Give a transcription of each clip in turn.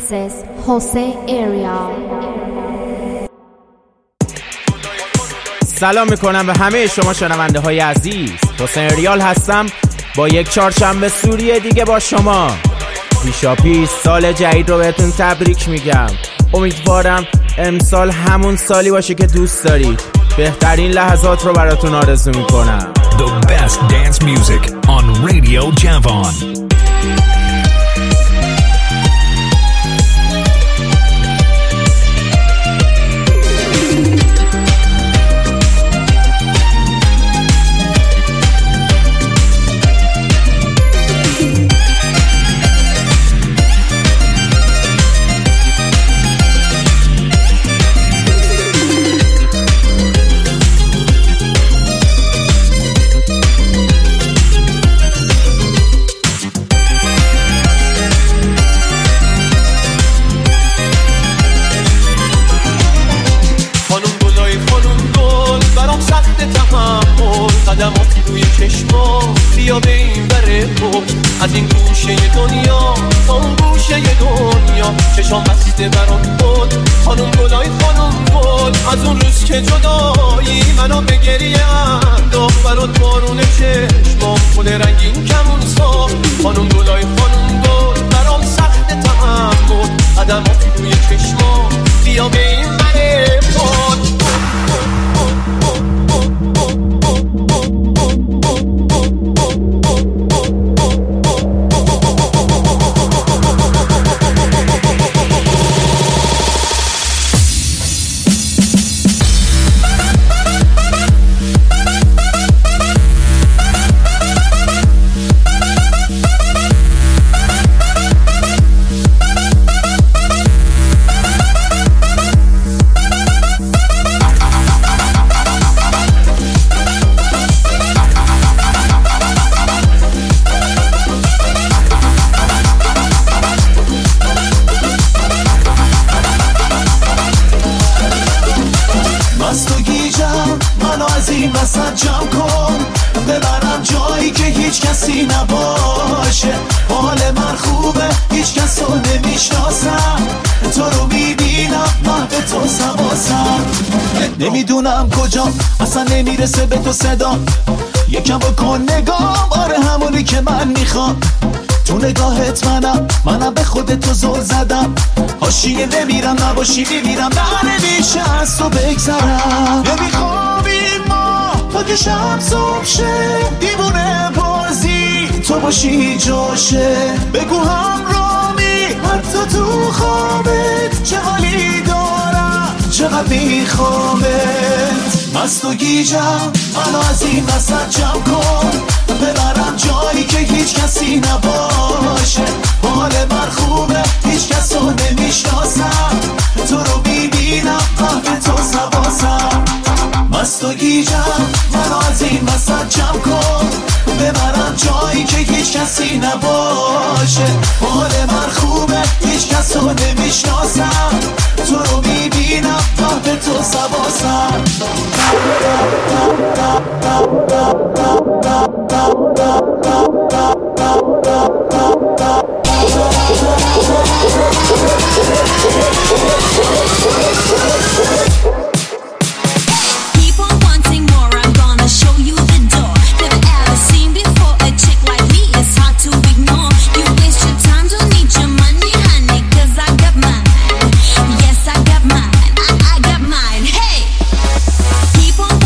This is Jose Ariel. سلام میکنم به همه شما شنونده های عزیز. حسین ریال هستم با یک چهارشنبه سوری دیگه با شما. پیشاپیش سال جدید رو بهتون تبریک میگم. امیدوارم امسال همون سالی باشه که دوست دارید. بهترین لحظات رو براتون آرزو میکنم. The best dance music on Radio Javon. قدمات روی چشما بیا به این بره از این گوشه دنیا تا اون گوشه دنیا چشام بسته برات بود خانم گلای خانم گل از اون روز که جدایی منو به گریه انداخت برات بارون چشما گل رنگین کمون سا خانم گلای خانم گل برام سخت تحمل قدمات روی چشما بیا به این بره جمع کن ببرم جایی که هیچ کسی نباشه حال من خوبه هیچ کس رو نمیشناسم تو رو میبینم محو تو سواسم نمیدونم کجا اصلا نمیرسه به تو صدا یکم بکن نگام آره همونی که من میخوام تو نگاهت منم به خودت تو زل زدم حاشیه نمیرم نباشی میمیرم نمیشه از تو بگذرم نمیخوابیم ما تا که شب صبح شه دیوونه بازی تو باشی جاشه بگو همرامی حتی تو خوابت چه حالی دارم چقدر میخوامت مست و گیجم منو از این وسط جمع کن ببرم جایی که هیچ کسی نباشه حال من خوبه هیچ کس رو نمیشناسم تو رو میبینم محو تو سواسم مست و گیجم منو از این وسط جمع کن ببرم جایی که هیچ کسی نباشه حال من خوبه هیچ کس رو نمیشناسم تو رو میبینم محو تو سواسم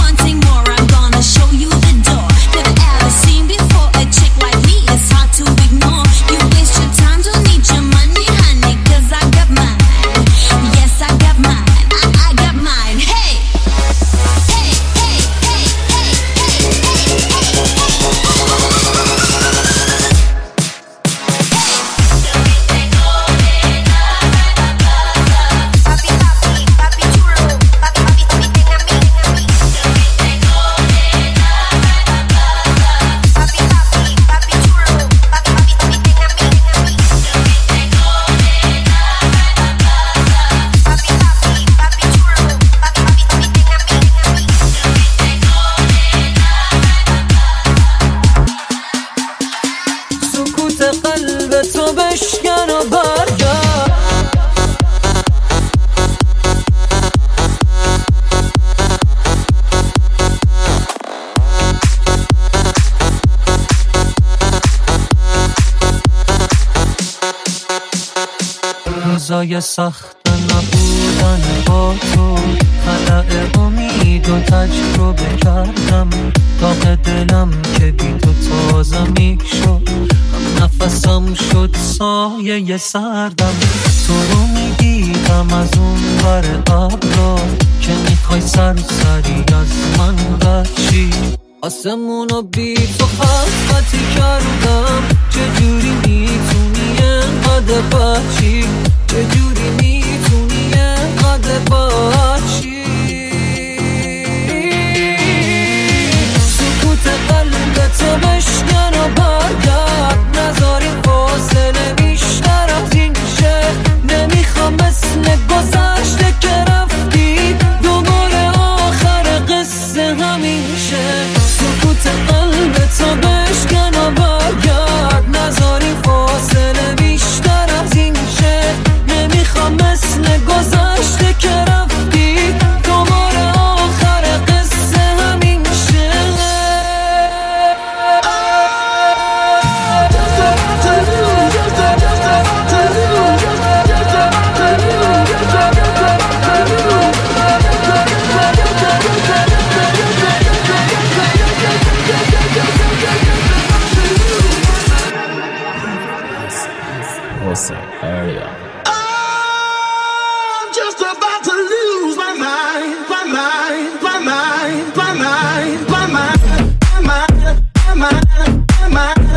To روزای سخت نبودن با تو، خلأ امید و تجربه کردم، داغ دلم که بی تو تازه می شد، هم نفسم شد سایه سردم. تو رو می دیدم از اون ور ابرا که میخوای سری از من بچی، آسمونو بی تو خطی کردم. چجوری میتونی اینقدر بچی، چجوری میتونی اینقدر بچی. سکوت قلبتو بشکن و برگرد، نذاری فاصله بیشتر از این شه. نمیخوام مثل گذشته که رفتی دوباره آخر قصه همین شه. سکوت قلبتو بشکن و برگرد، نذاری فاصله بیشتر از این شه. نمیخوام مثل گذشته که رفتی دوباره آخر قصه همین شه. Jose Area. I'm just about to lose my mind, my mind, my mind, my mind, my mind, my mind, my mind, my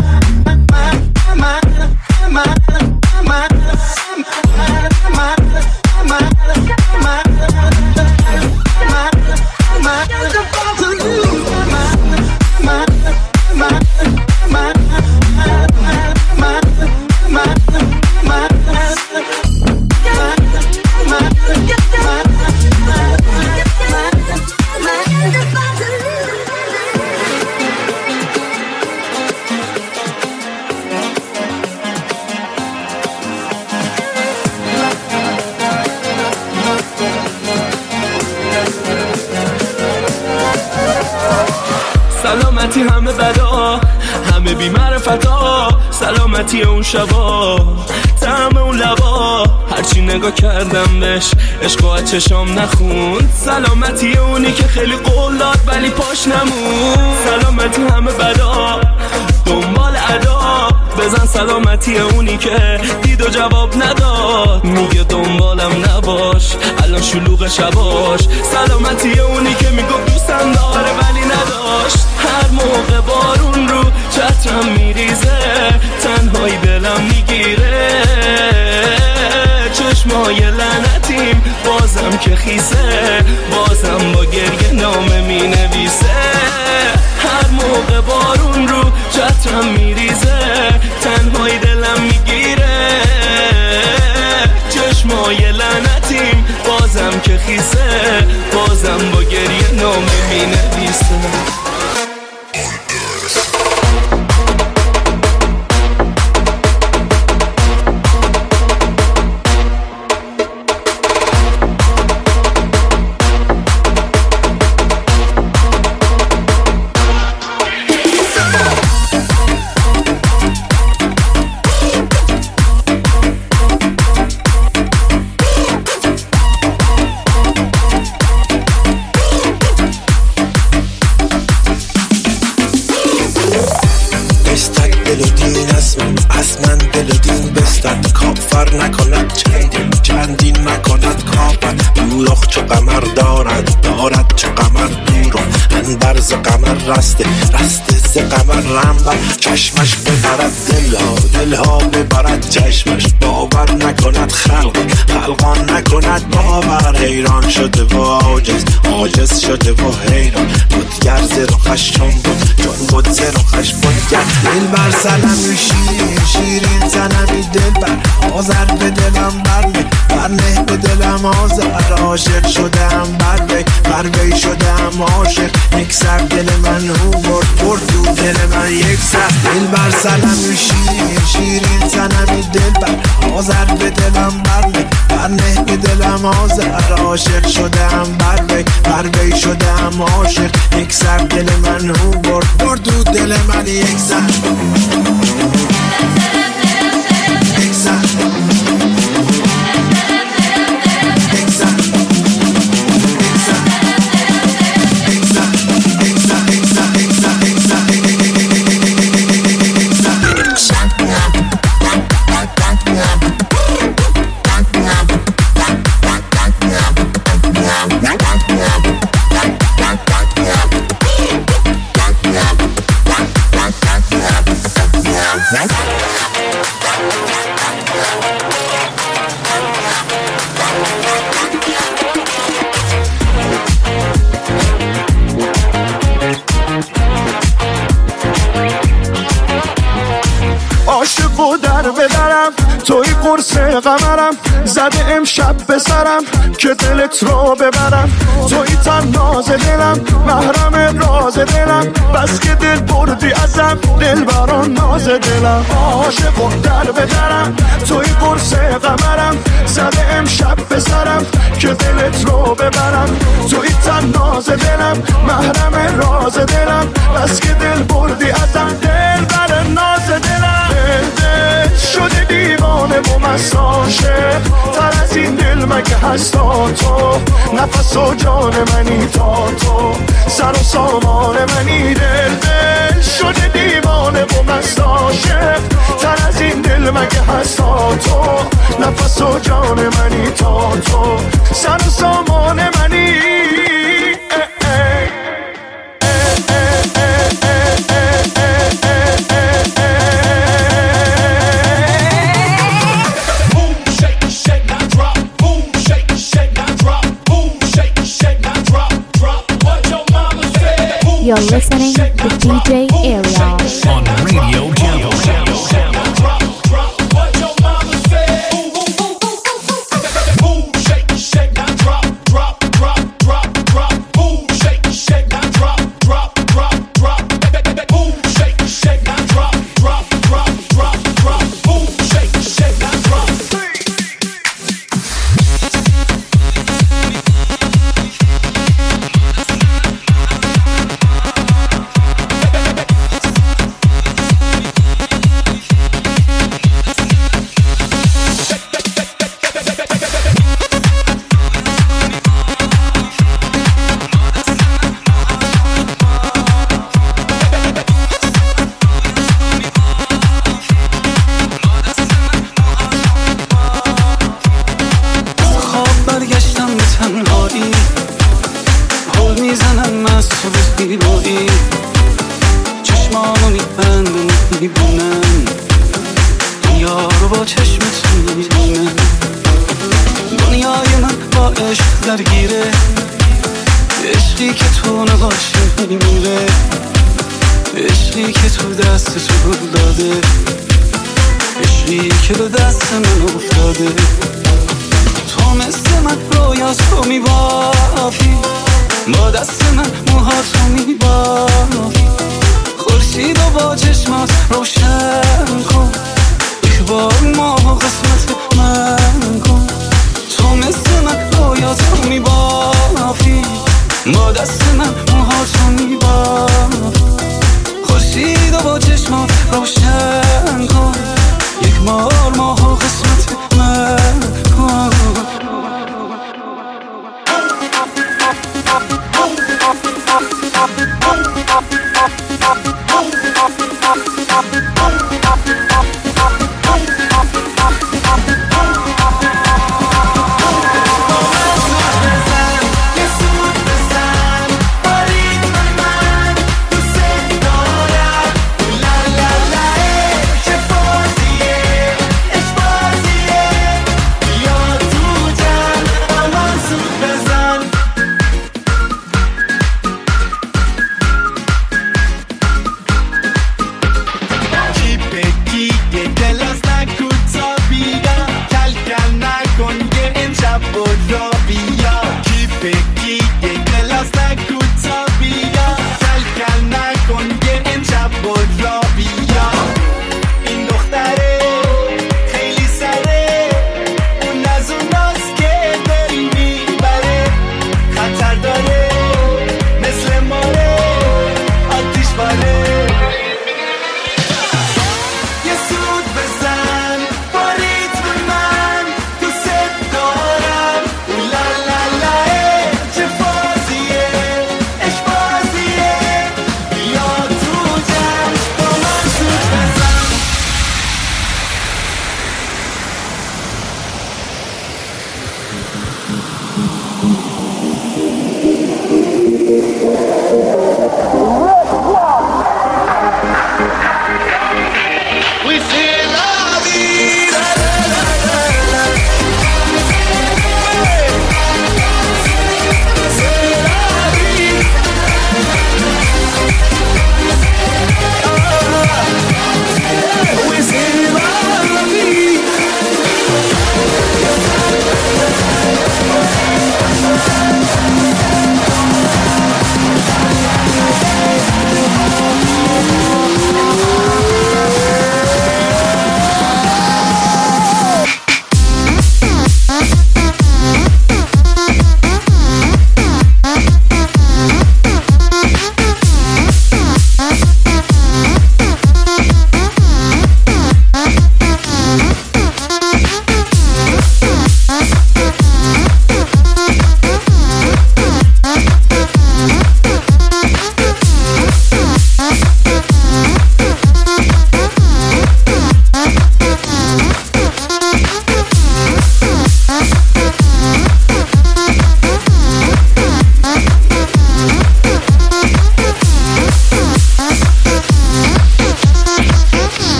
سلامتی همه بدا، همه بی معرفتا، سلامتی اون شبا، طعم اون لبا، هرچی نگاه کردم بهش عشق و چشام نخوند. سلامتی اونی که خیلی قول داد ولی پاش نمون. سلامتی همه بدا، دنبال ادا، بزن سلامتی اونی که دید و جواب نداد. میگه دنبالم نباش الان شلوغ شباش. سلامتی اونی که میگفت دوستم داره ولی نداشت. هر موقع بارون رو چترم میریزه، تنهایی دلم میگیره. چشمای لعنتیم بازم که خیسه، بازم با گریه نامه مینویسه. هر موقع بارون رو چترم میریزه، تنهایی دلم میگیره. چشمای لعنتیم بازم که خیسه، بازم با گریه نامه مینویسه. چندین نکند کافت دوراخ چو قمر دارد چو قمر دورم انبرز قمر رسته ز قمر رنبر چشمش ببرد دلها ببرد چشمش باور نکند خلقان نکند باور حیران شده و عاجز شده و حیران بودگر ز رخش چون بود ز رخش بودگر دل بر سنمی شیرین سنمی دل بر آذر به دلم برنه به دلم آذر عاشق شدم بر وی شدم عاشق یک سر دل من او برد دو دل من یک سر دل بر سنمی شیرین سنمی دل بر آذر به دلم برنه به دلم آذر عاشق شدم بر وی شدم عاشق یک سر دل من او برد دو دل من یک سر یک سر در بدرم، توی قرص قمرم، زده امشب به سرم که دلت رو ببرم. توی تناز دلم، محرم راز دلم، بس که دل بردی ازم، دل بران ناز دلم. عاشقو در بدرم، توی قرص قمرم، زده امشب به سرم که دلت رو ببرم. توی تناز دلم، محرم راز دلم، بس که دل بردی ازم، دل بر ناز دلم. دل شده دیوانه و مساشه، تر از این دل مگه هستا تو؟ نفس و جان منی تا تو، سر و سامان منی. دل شده دیوانه و مساشه، تر از این دل مگه هستا تو؟ نفس و جان منی تا تو، سر و سامان منی. You're listening to DJ Ariel on Radio Jungle.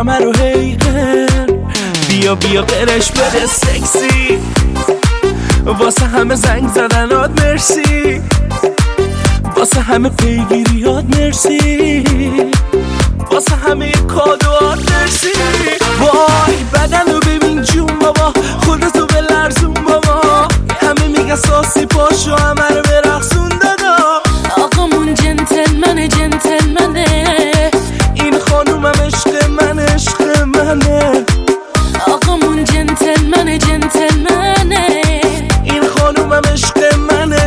همه رو حیقن بیا بیا قرش بده سکسی واسه همه زنگ زدنات مرسی واسه همه پیگیریات مرسی واسه همه کادوات مرسی وای بدن رو ببین جون بابا خودتو بلرزون بابا همه میگه ساسی پاشو همه رو برقصون دادا آقامون جنتلمنه جنتلمنه این خانومم عشق منه آقامون جنتلمنه جنتلمنه این خانومم عشق منه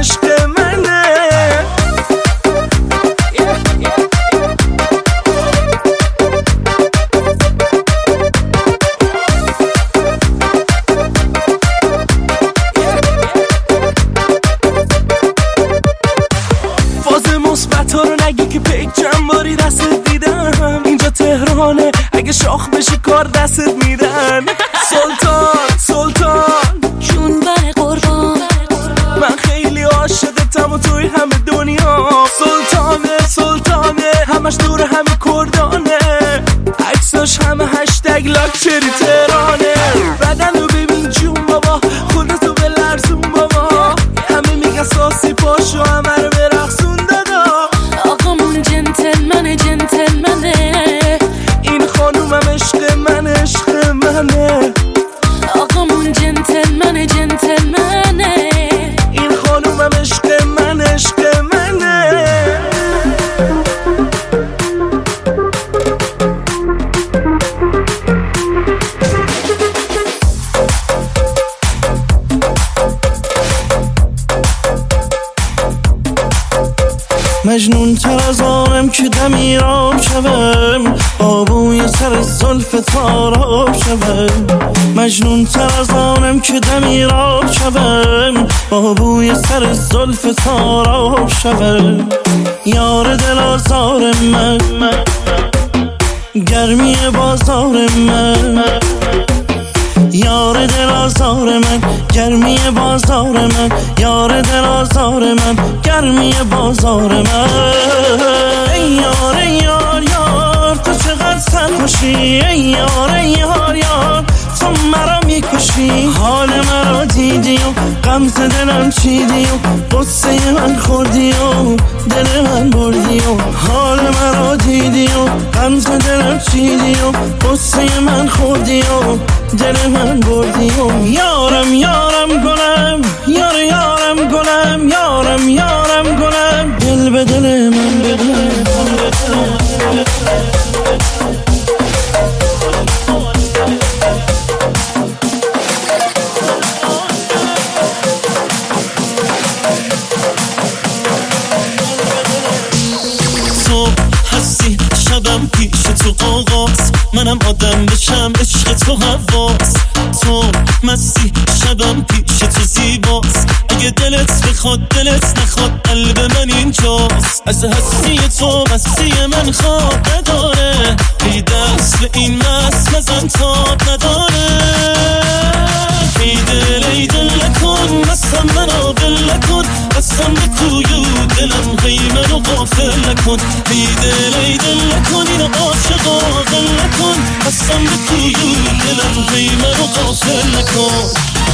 نگی که پیک چند باری دستت دیدم اینجا تهرانه اگه شاخ بشی کار دستت میدن سلطان جون بر قربان من خیلی عاشقتم و توی همه دنیا سلطانه همش دور همه کردانه عکساش همه هشتگ لاکچری تهرانه بدن رو ببین جون بابا خودتو بلرزون بابا همه میگن ساسی پاشو همه رو برقصون دادا جنتلمنه جنتلمنه این خانومم عشق منه آقامون جنتلمنه جنتلمنه این خانومم عشق منه مجنون تر از آنم که دمیراب شوم آبوی سر زلف تاراب شوم مجنون تر از آنم که دمیراب شوم آبوی سر زلف تاراب شوم یار دل آزار من گرمی بازار من یار دل آزار من گرمی بازار من یار دل آزار من گرمی بازار من ای یار تو چقدر سرخوشی ای یار تو مرا میکشی حال مرا دیدی و غمز دلم چیدی و قصه من خوردی و دل من بردی و حال مرا دیدی و غمز دلم چیدی و قصه من خوردی و دل من بردی و یارم گلم یارم گلم یارم گلم دل به دل من بده شبم پیش تو قاقاس منم آدم بشم عشق تو حواس تو مستی شبم پیش تو زیباست اگه دلت بخواد دلت نخواد قلب من اینجاست از هستی تو مستی من خواب نداره ای دست به این مست مزن تاب نداره ای دل نکن مستم منو دل نکن بستم به کویو دلم غیمه رو غافل نکن ای دل نکن اینو عاشقا غل نکن بستم به کویو دلم غیمه رو غافل نکن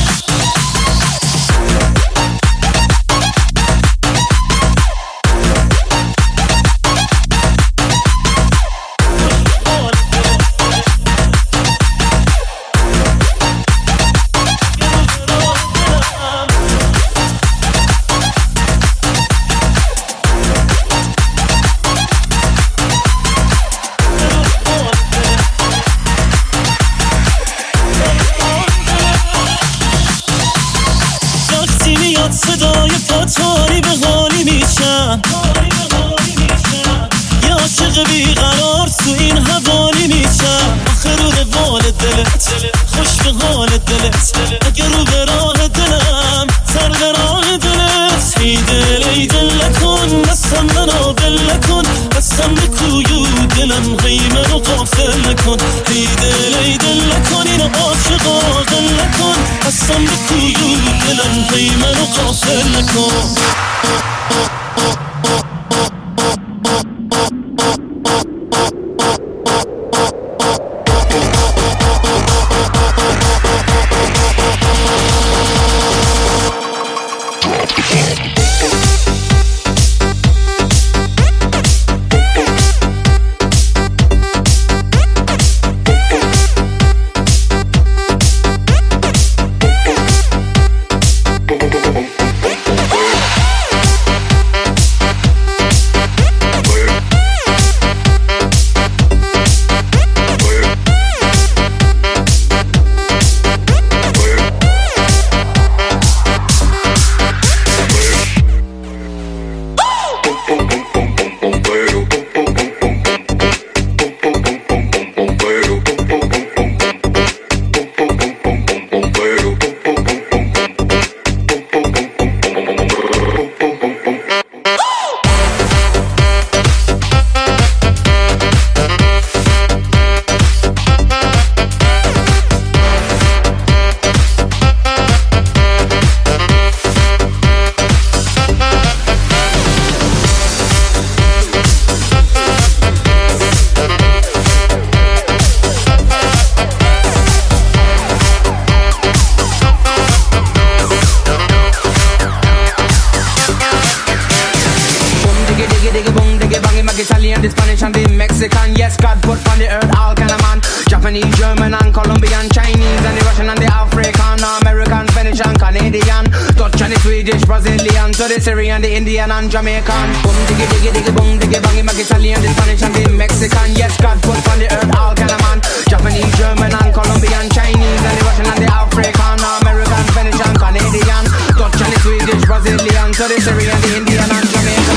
صدای پاتاری به حالی میشم یا عاشق بیقرار تو این حوالی میشم آخه رو روال دلت خوش به حال دلت اگه رو به راه دلم سر به راه دلت ای دل نکن دستم منو بل نکن دستم به کویو دلم غیمه رو غافل نکن ای دل نکن اینو عاشقا غل نکن دستم به کویو دلم غیمه رو غافل نکن Swedish, Brazilian, to the Syrian, the Indian and Jamaican. Boom diggy diggy diggy boom diggy bangy, make Italian, the Spanish and the Mexican. Yes, God put on the earth all kind of man. Japanese, German and Colombian, Chinese and the Russian and the African, American, Venetian, Canadian, Dutch and the Swedish, Brazilian, to the Syrian, the Indian and Jamaican.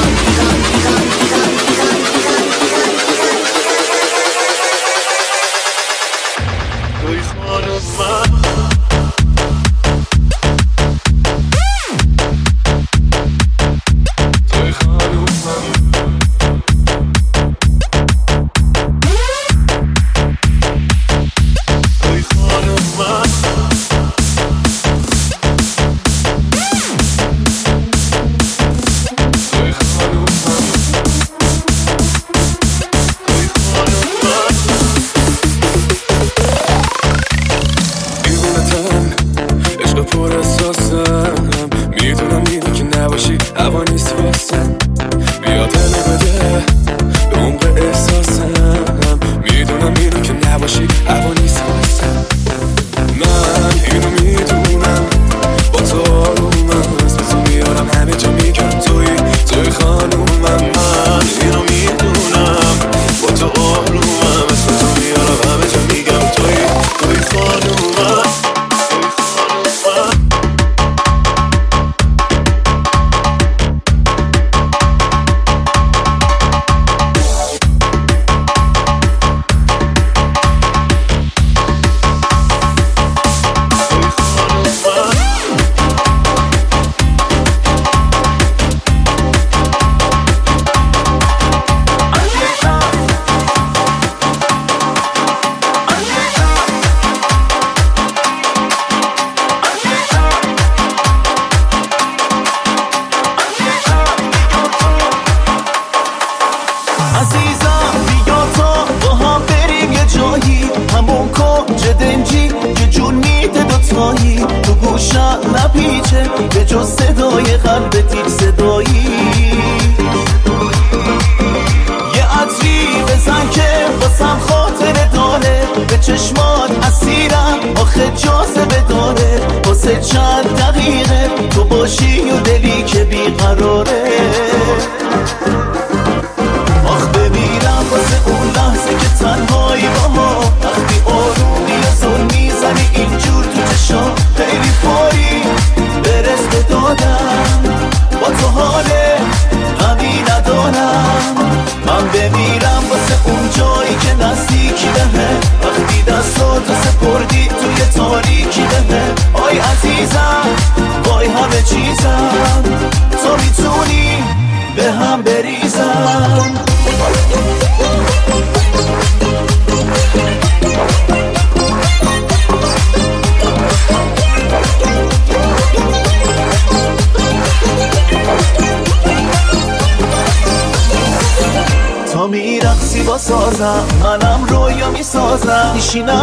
منم رویا میسازم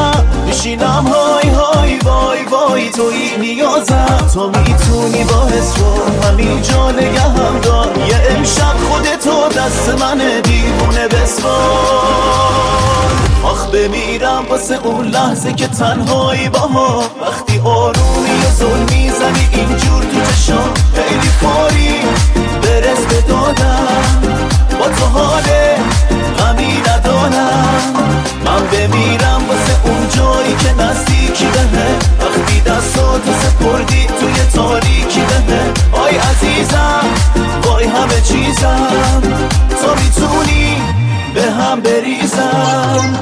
میشینم های های وای وای توی نیازم تو میتونی باعث رو همین جا نگهم دار یه امشب خودتو دست منه دیوونه بسوار آخ بمیرم واسه اون لحظه که تنهایی باها وقتی آرومی و ظلم میزنی اینجور تو چشام خیلی فوری برس به دادم با تو حاله غمی ندارم من بمیرم واسه اون جایی که نزدیکی بهه وقتی دستاتو سپردی توی تاریکی بهه آی عزیزم وای همه چیزم تو میتونی به هم بریزم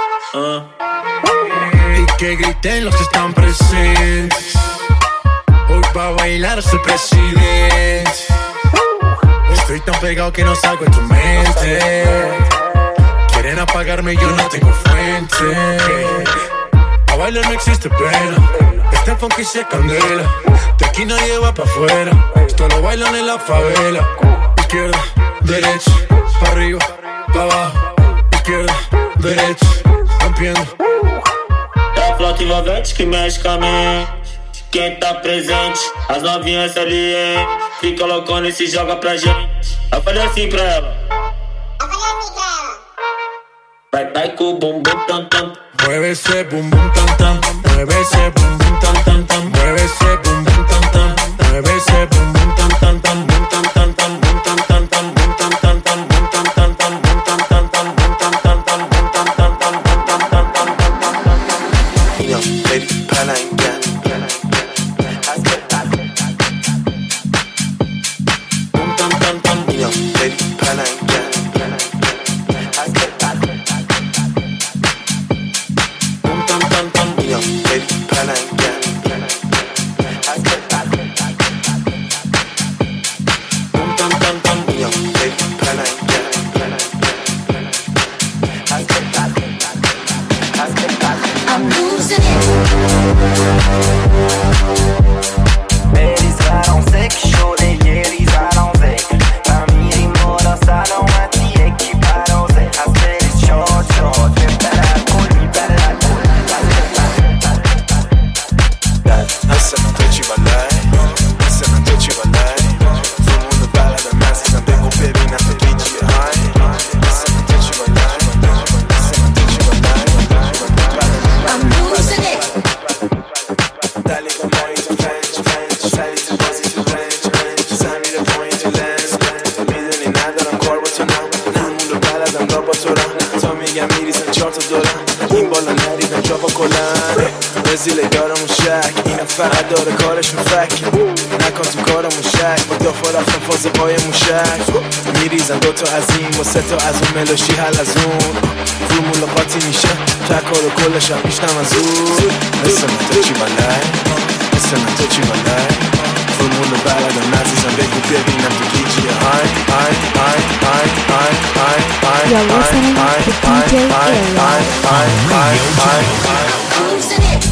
Y que griten los que están presentes. Voy pa' bailar, soy presidente. Estoy tan pegado que no salgo en tu mente. Quieren apagarme, yo no tengo fuente. A bailar no existe pena. Este funky se candela. De aquí nadie va pa' afuera. Esto lo bailan en la favela. Izquierda, derecha, pa' arriba, pa' abajo. Izquierda, derecha, rompiendo. É a flauta envolvente que mexe com a mente. Quem tá presente, as novinhas salientes. Fica loucona e se joga pra gente. Eu falei assim pra ela. Vai com o bumbum tam tam. Mueve esse bumbum tam tam. Mueve esse bumbum tam tam tam. Mueve esse bumbum tam tam. Mueve esse bumbum tam tam tam. Bum tam tam tam. Bum tam tam tam. Bum tam tam tam. Bum tam tam tam. Bum tam tam tam. Bum tam tam tam. Bum tam tam tam. Bum tam tam tam. Ina beri palangen. Bum tam tam tam. Ina beri palangen. Bum tam tam tam. Ina beri palangen. Bum tam tam tam. Ina beri palangen. I'm losing it. بریز فرانسه که شده یه ریز فرانسه و میریم بالا سلامتی یکی پرازه از بریز شاد شاد ببرد کل میبرد کل اصلا تو چی بالای اصلا تو چی بالای زمون بلدم عزیزم بگو ببینم تو گیجی های اصلا تو چی بالای اصلا تو چی بالای I'm losing it. دلی با مایی تو فرنج سری تو بازی تو رنج زمیر پایین تو لنز میدونی ندارم کار با تو نمون رو بلدم را با تو رم تا میگم میریزم 4 تا دلم این بالا نریدم جا با کلن رزیله دارمون شک اینم فقط داره کارشون فک نکن تو کارمون شک با دافا رفتم فاز پای موشک میریزم 2 تا از این با 3 تا از اون ملوشی حل از اون فرمولا قاطی میشه تکار و کلشم بیشتم از اون مثل من تو چی بالای مثل من تو چی بالای فرمولا بلدم عزیزم بگو ببینم تو گیجی های های های های های های های You're listening to DJ Ariel. Losing it.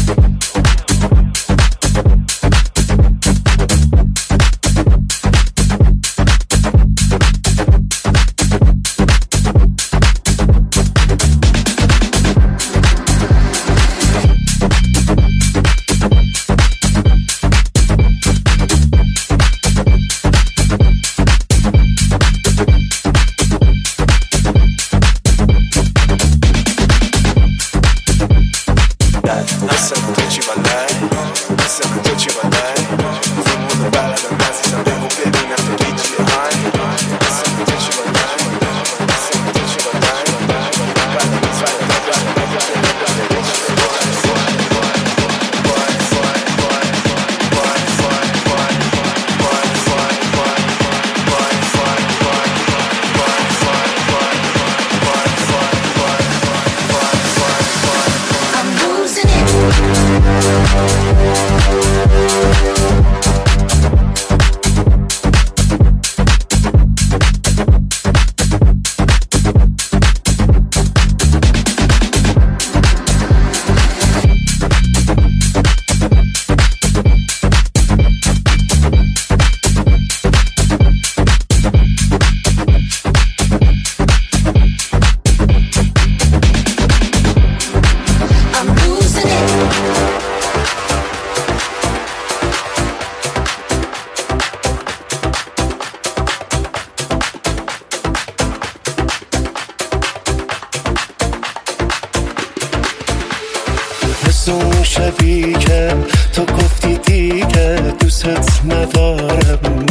اون شبی که تو گفتی دیگه دوست ندارم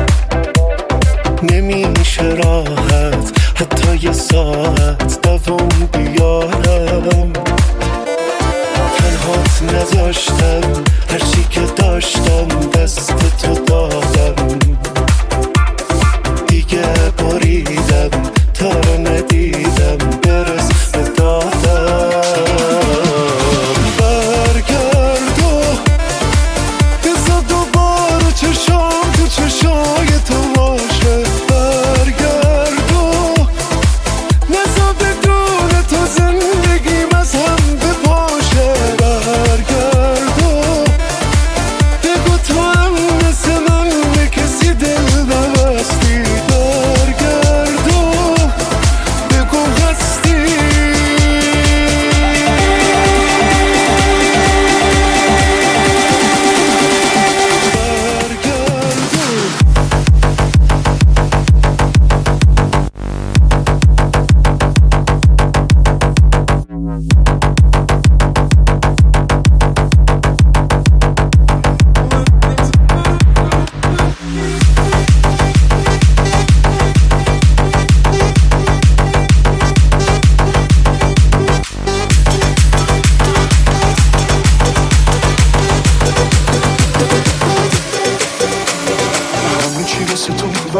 نمیشه راحت حتی یه ساعت دوام بیارم تنهات نذاشتم هرچی که داشتم دست تو دادم دیگه بریدم تا رو ندیدم برس به دادم برگرد و بزا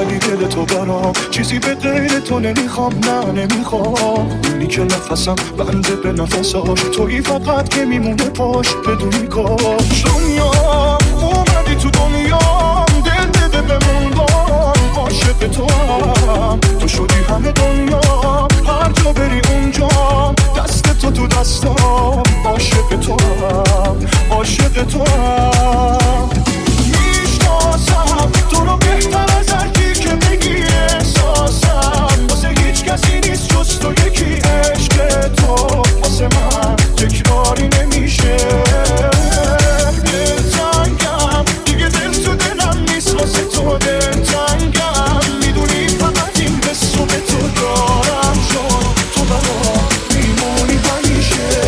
ولی دل تو برام چیزی به غیر تو نمیخوام، نه نمیخوام. اونی که نفسم بنده به نفساش، تویی فقط که میمونه پاش بدونی کاش. دنیا اومدی تو دنیا، دل بده بموندم، عاشق تو هم تو شدی همه دنیا، هر جا بری اونجا دست تو تو دستام، عاشق تو هم عاشق تو هم. میشناسم تو رو بهتر از هرکی که بگی، احساسم واسه هیچ کسی نیست جز تو یکی، عشق تو واسه من تکراری نمیشه. دلتنگم دیگه، دل تو دلم نیست واسه تو دلتنگم، میدونی فقط این حسو به تو دارم، چون تو برام میمونی همیشه.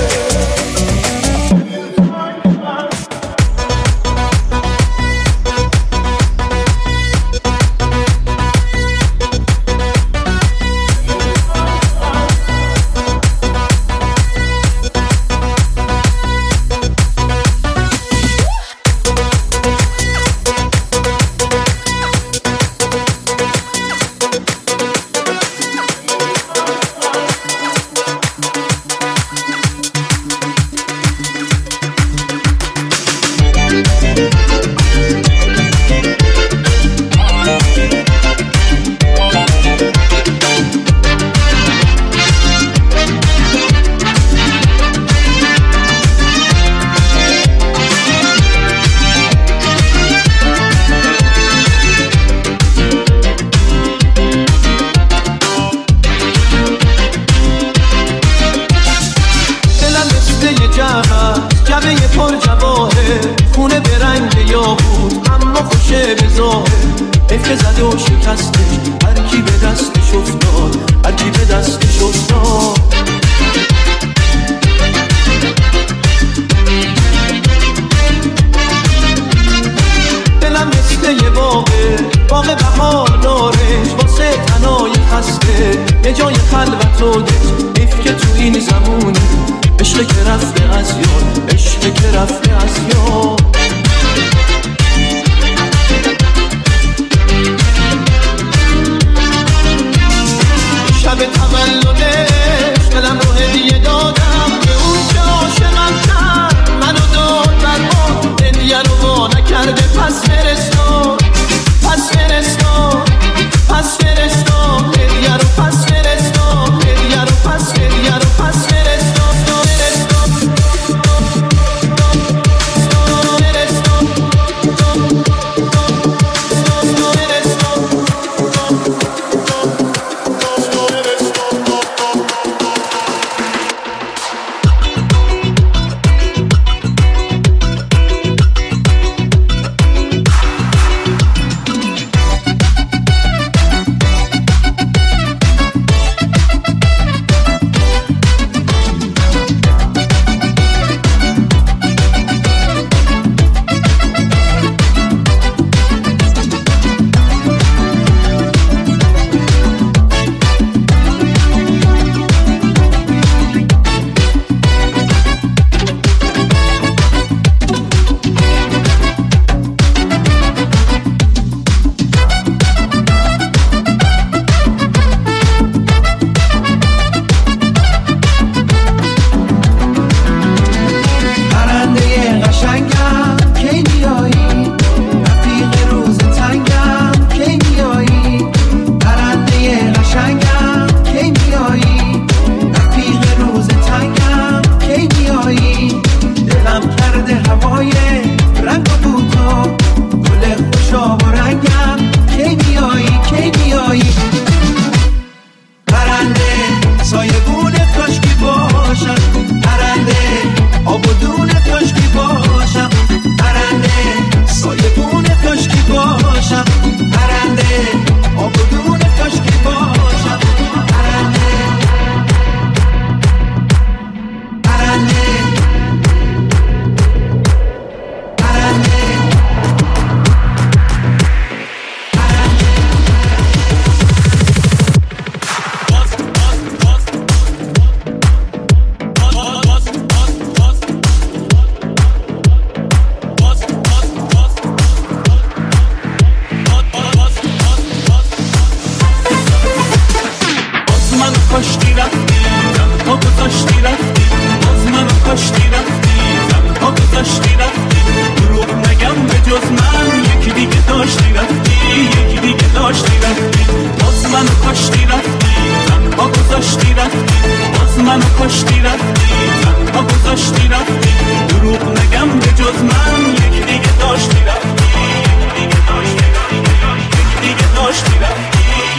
منو کشتی رفتی، تنها گذاشتی رفتی، دروغ نگم به جز من یک دیگه داشتی رفتی، یک دیگه داشتی رفتی، یک دیگه داشتی رفتی.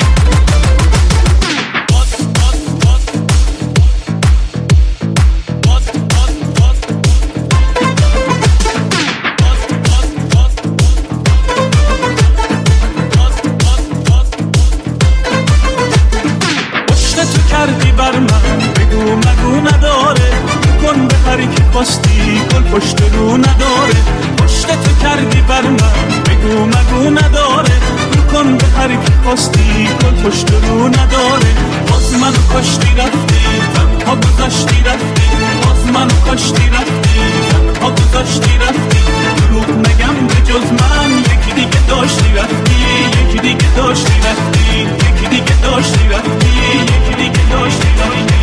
کردی بر من بگو مگو نداره، کن به هری که خواستی گل پشت رو نداره. پشت تو کردی بر من بگو مگو نداره، کن به هری که خواستی گل پشت رو نداره. باز منو کشتی رفتی، تنها گذاشتی رفتی، باز منو کشتی رفتی، تنها گذاشتی رفتی، دروغ نگم به جز من یکی دیگه داشتی رفتی، یکی دیگه داشتی رفتی، یکی دیگه داشتی رفتی، یکی دیگه داشتی رفتی.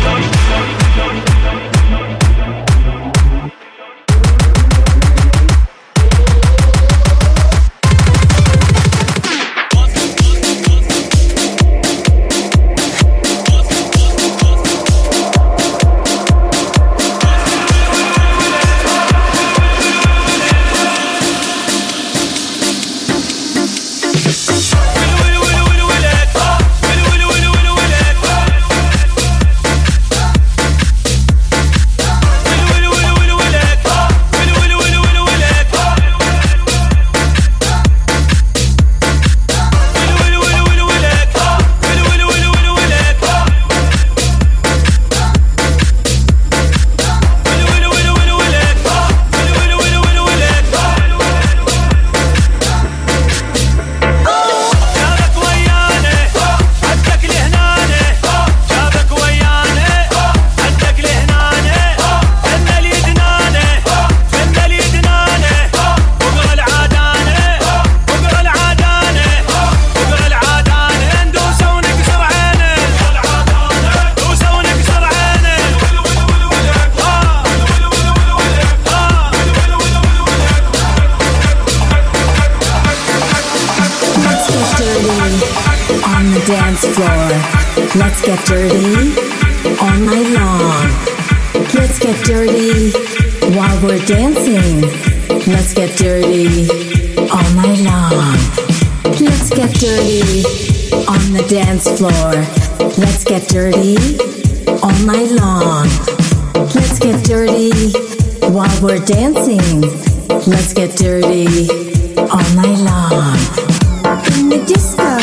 Let's get dirty all night long. Let's get dirty while we're dancing. Let's get dirty all night long. Let's get dirty on the dance floor. Let's get dirty all night long. Let's get dirty while we're dancing. Let's get dirty all night long. In the disco,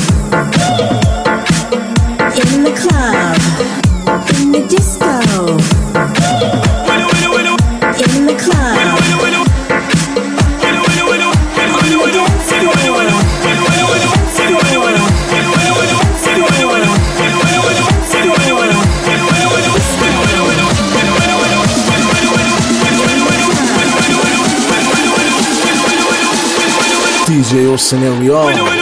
in the club, in the disco, in the club, on the dance floor. DJ Ocean.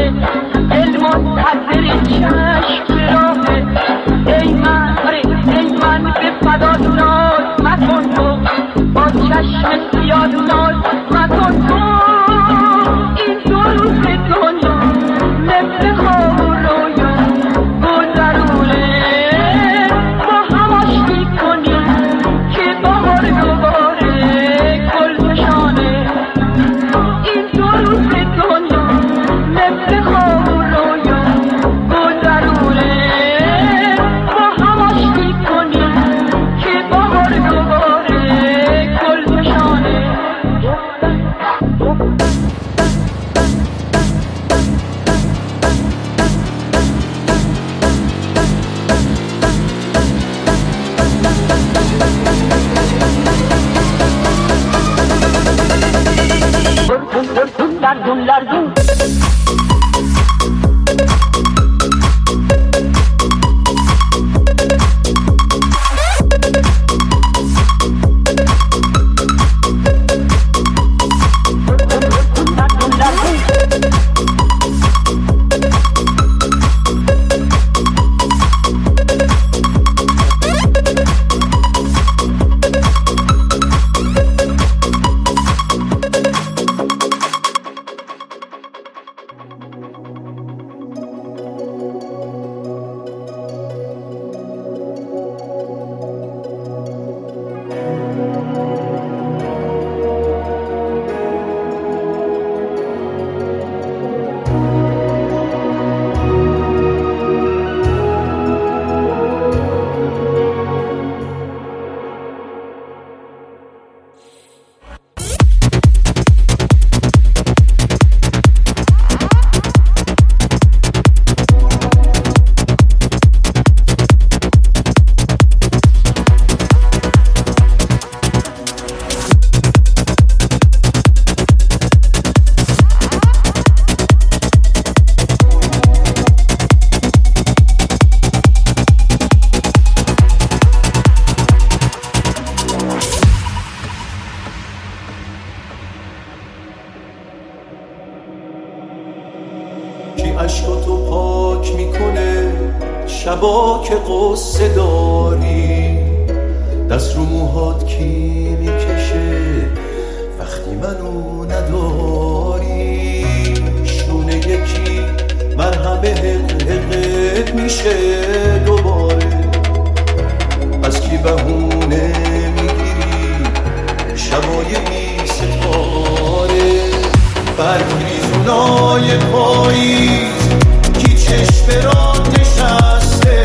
دل منتظر چشم راهه. ای من به فدات ناز مکن تو، با چشم سیاه ناز مکن تو. این دو روز دنیا مثل خواب و رویا گذرونه، با هم آشتی کنیم که بهار دوباره گل فشانه. این دو روز دنیا مثل خواب و رویا گذرونه، با هم آشتی کنیم که بهار دوباره گل فشانه. عشقاتو پاک میکنه شبا که قصه داری، دست رو موهات کی میکشه وقتی منو نداری. شونه یکی مرهمه حقت میشه دوباره، از کی بهونه میگیری شبای بی ستاره. برگریزونای پاییز کی چشم را نشسته،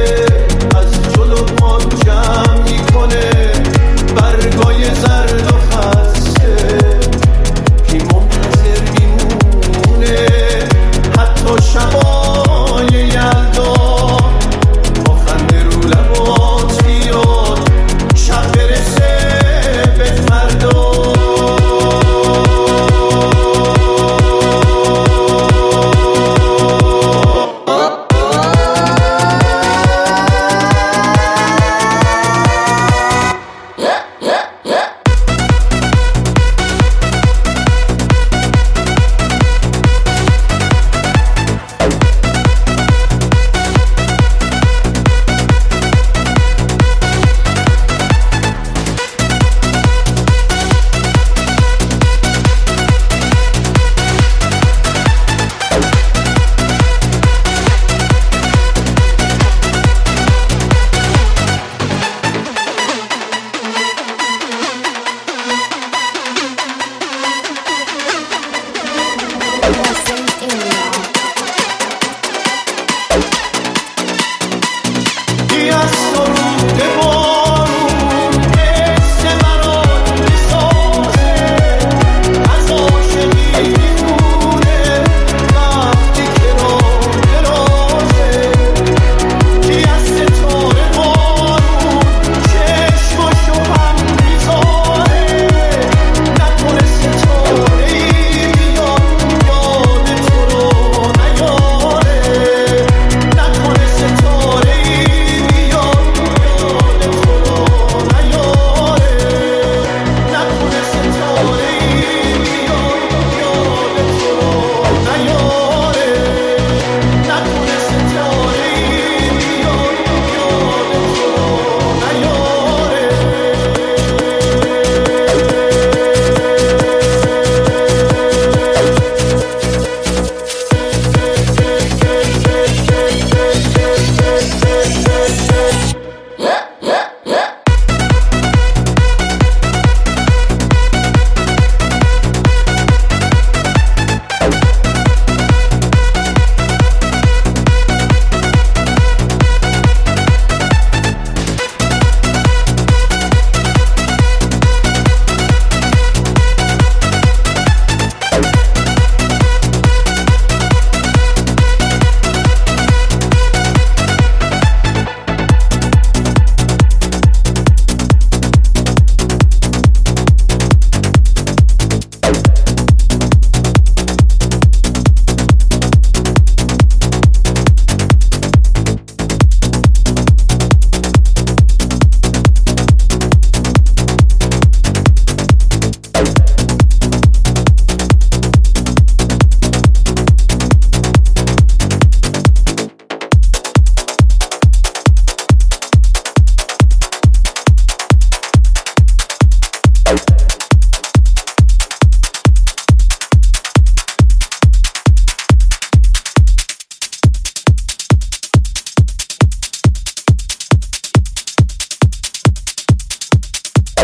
از جلو ما جمع میکنه برگای زرد و خسته. کی ممکنه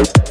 Hey.